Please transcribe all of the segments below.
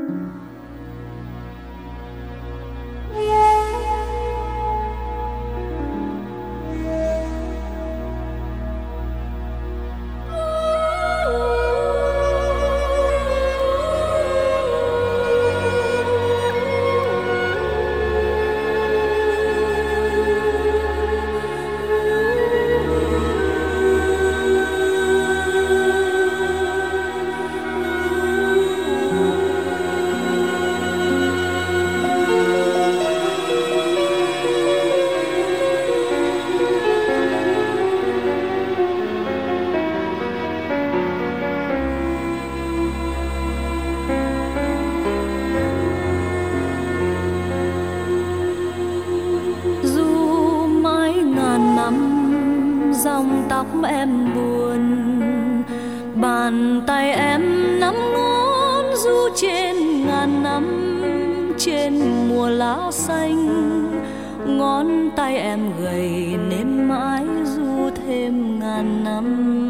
dòng tóc em buồn, bàn tay em nắm ngón du trên ngàn năm, trên mùa lá xanh. Ngón tay em gầy nên mãi du thêm ngàn năm.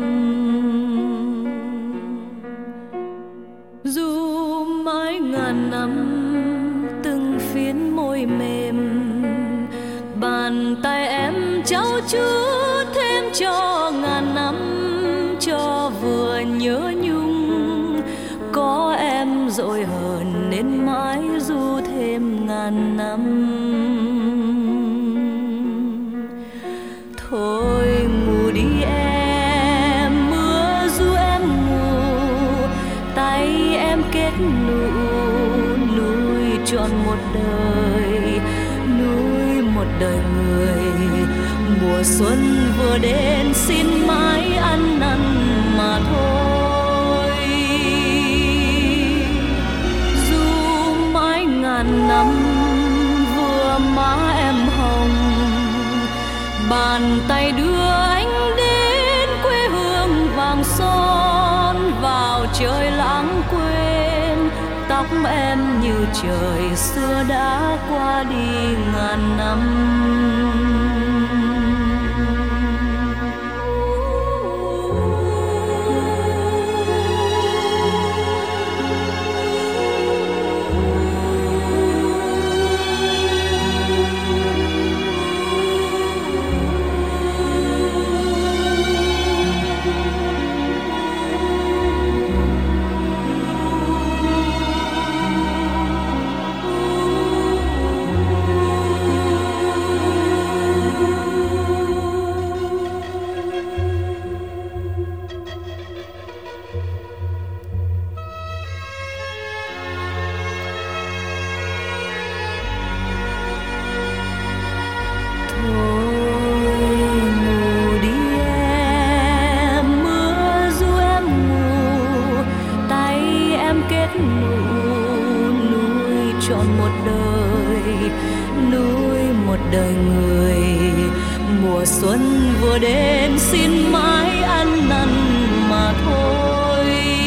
Du mãi ngàn năm từng phiến môi mềm, bàn tay em trao chuốt thêm cho ngàn năm, cho vừa nhớ nhung. Có em dội hờn nên mãi du thêm ngàn năm. Thôi ngủ đi em, mưa ru em ngủ, tay em kết nụ nuôi trọn một đời, nuôi một đời người. Mùa xuân vừa đến xin mãi ăn năn mà thôi. Dù mãi ngàn năm vừa má em hồng, bàn tay đưa anh đến quê hương vàng son, vào trời lãng quên. Tóc em như trời xưa đã qua đi ngàn năm. Đời người mùa xuân vừa đến xin mãi ăn năn mà thôi.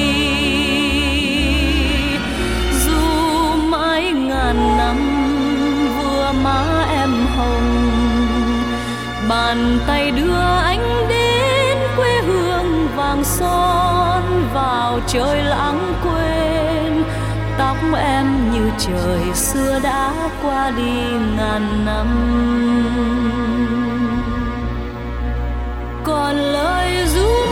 Dù mãi ngàn năm vừa má em hồng, bàn tay đưa anh đến quê hương vàng son, vào trời lãng quên. Tóc em như trời xưa đã qua đi ngàn năm. Còn lời ru